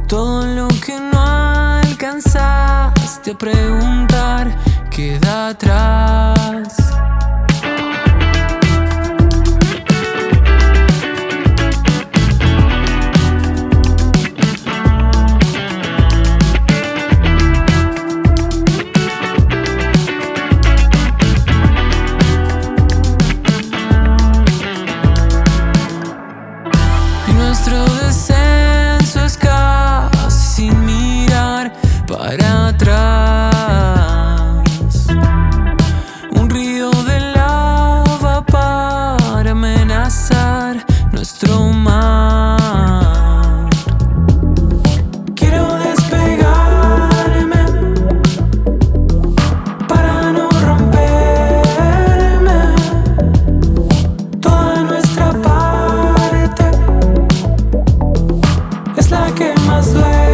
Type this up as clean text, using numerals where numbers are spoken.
Todo lo que no alcanzaste a preguntar queda atrás. Y nuestro descenso es casi sin mirar para atrás. Un río de lava para amenazar nuestro mar. Quiero despegarme para no romperme. Toda nuestra parte es la que más duele.